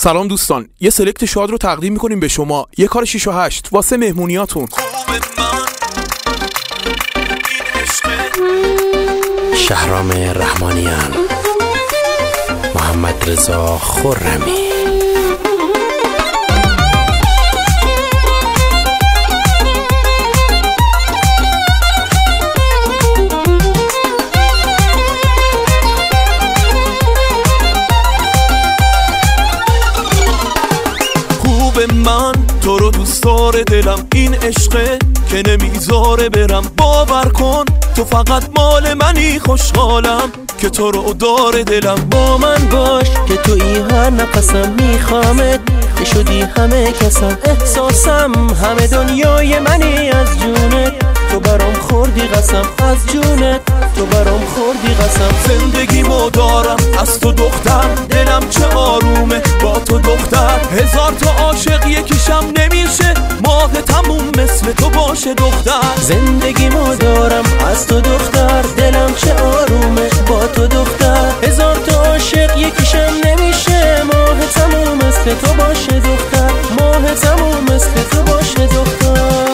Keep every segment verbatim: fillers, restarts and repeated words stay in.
سلام دوستان، یه سلکت شاد رو تقدیم میکنیم به شما. یه کار شیش و هشت واسه مهمونیاتون. شهرام رحمانیان، محمد رضا خرمی. من تو رو دوست داره دلم، این عشقه که نمیذاره برم. باور کن تو فقط مال منی، خوشحالم که تو رو داره دلم. با من باش که تو ای هر نفسم میخوامت، که شدی همه کسم، احساسم همه دنیای منی. از جونت تو برام خوردی قسم، از جونت تو برام خوردی قسم. زندگیمو دارم از تو دختر، دلم چه آرومه با تو دختر. هزار تا عاشق یکیشم نمیشه، ماه تموم مثل تو باشه دختر. زندگیمو دارم از تو دختر، دلم چه آرومه با تو دختر. هزار تا عاشق یکیشم نمیشه، ماه تموم مثل تو باشه دختر. ماه تموم مثل تو باشه دختر.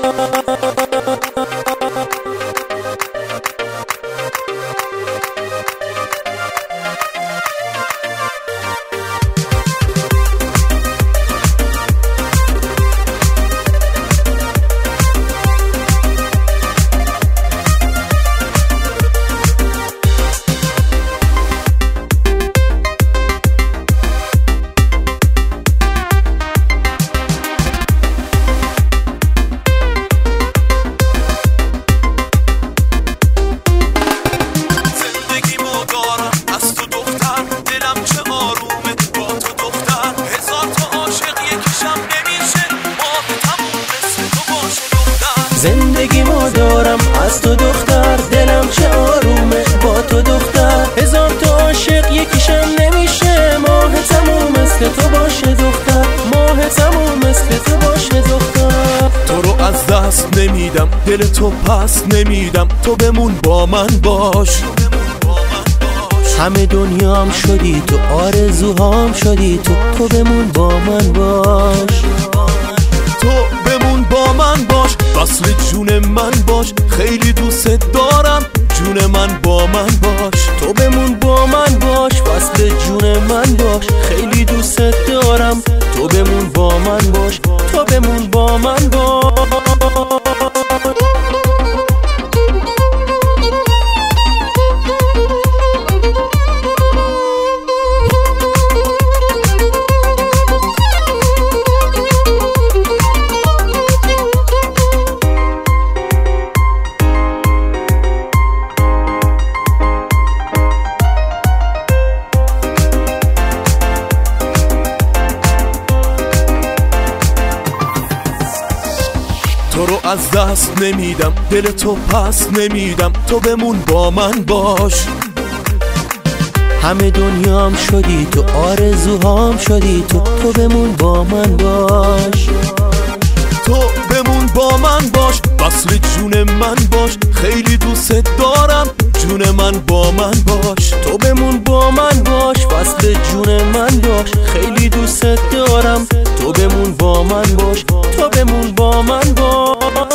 زندگیمو دارم از تو دختر، دلم چه آرومه با تو دختر. هزار تا عاشق یکیشم نمیشه، ماه تموم مثل تو باشه دختر. ماه تموم مثل تو باشه دختر. تو رو از دست نمیدم، دل تو پس نمیدم، تو بمون با من باش. همه دنیام شدی تو، آرزوهام شدی تو، تو بمون با من باش. تو بمون با من باش، وصل جون من باش. خیلی دوست دارم، جون من با من باش. تو بمون با من باش، وصل جون من باش. خیلی دوست دارم، تو بمون با من باش. تو بمون با من باش. تو رو از دست نمیدم، دل تو پس نمیدم، تو بمون با من باش. همه دنیام شدی تو، آرزوهام شدی تو، تو بمون با من باش. تو بمون با من باش، وصل جون من باش. خیلی دوست دارم، جون من با من باش. تو بمون با من باش، وصل جون من باش. خیلی دوست دارم، تو بمون با من باش. تو بمون با من باش.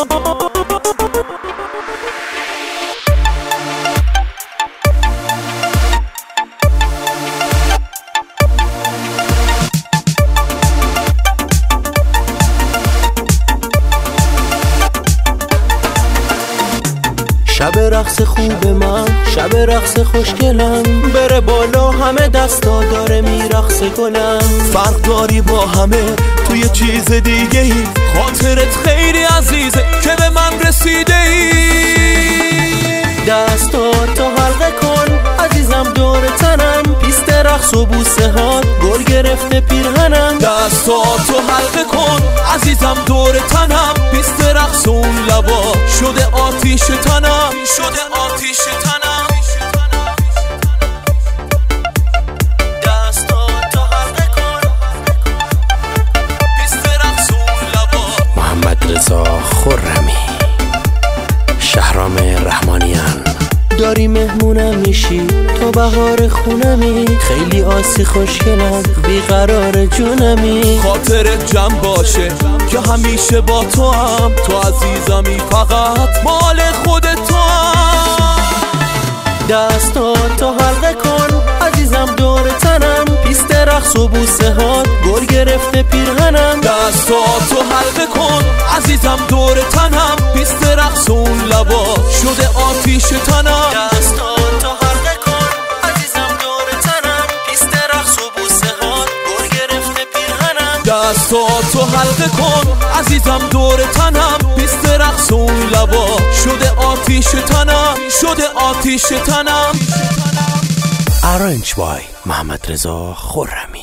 شب رقص خوب من، شب رقص خوشگلم، بره بالا همه دستا داره میرقص گلم. فرق داری با همه تو یه چیز دیگه ای، خاطرت خیلی عزیزه که به من رسیده ای. دستاتو حلقه کن عزیزم دور تنم، پیست رقص و بوسه هات گل گرفته پیرهنم. دستاتو حلقه کن عزیزم دور تنم، پیست رقص و اون لبا شده آتیش تنم. شده آتیش تنم. دستاتو حلقه کن پیست رقص و اون لبا. محمد رضا خرمی، شهرام رحمانیان. داری مهمونم میشی تو بهار خونمی، خیلی آسی خوشگلم بیقرار جونمی. خاطرت جمع باشه که همیشه با تو هم، تو عزیزمی فقط مال خودت تو هم. دستات تو حلقه کن عزیزم دور تنم، پیست رقص و بوسه هات گل گرفته پیرهنم. دستات تو حلقه کن عزیزم دور تنم، پیست رقص و اون لبا شده آتیش تنم. دستات تو حلقه کن عزیزم دور تنم، پیست رقص و بوسه هات گل گرفته پیرهنم. دستات تو حلقه کن عزیزم دور تنم، پیست رقص و اون لبا شده آتیش تنم، شده آتیش تنم. Arranged by محمد رضا خرمی.